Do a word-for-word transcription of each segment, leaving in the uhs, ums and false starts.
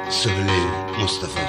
سهيل مصطفى.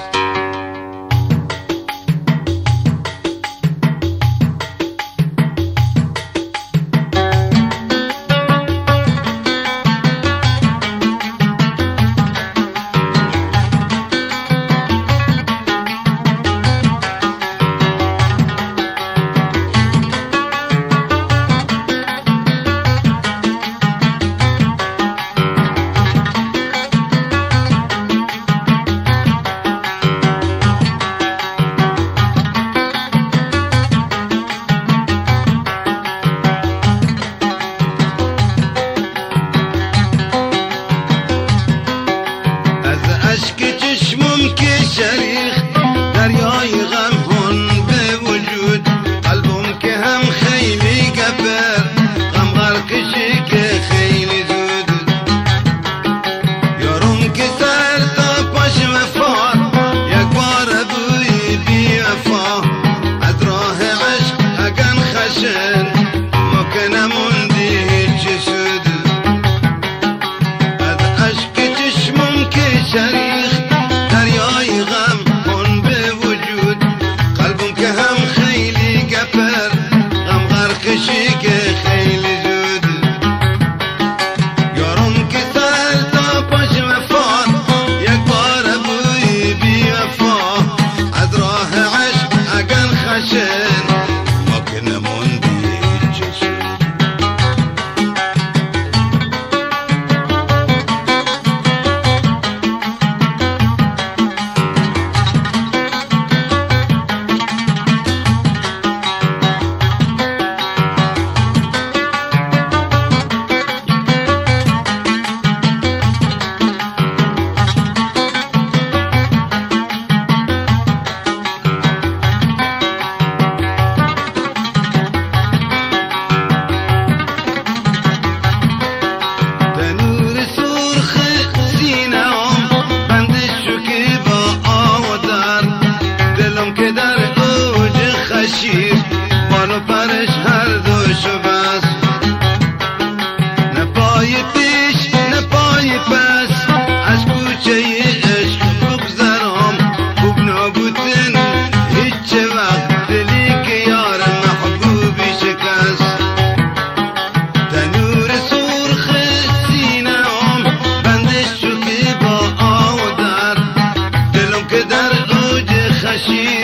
شریخ دریای غم هن به وجود قلبم که هم خیلی گفر غم غرقشی که خیلی زود یارم که سر تا پاش وفا یک بار بوی بی وفا از راه عشق اگن خشن ما که نموندی هیچ سود از عشق چشمم که شریخ دریای غم هن به وجود قلبم که هم خیلی گپر غم غرقشی که خیلی زود یارم که سر تا پاش وفا یک بار بوی بی وفا از راه عشق اگن خشن ما که نموندی هیچ سود بانو پرش هر دوشو بس نه پای پیش نه پای پس از کوچه عشق بگذرم خوب نبودن هیچ وقت دلی که یار محبوبی شکست تنور سرخ سینه ام بندش شو که با آودر دلم که در اوج خشید